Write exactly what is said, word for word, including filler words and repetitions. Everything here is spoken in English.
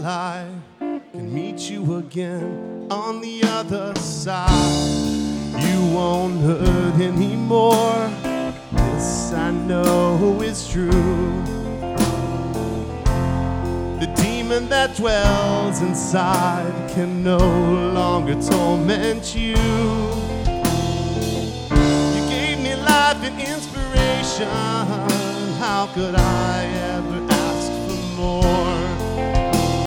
life can meet you again on the other side. You won't hurt anymore, this I know is true. The demon that dwells inside can no longer torment you. You gave me life and inspiration, how could I ever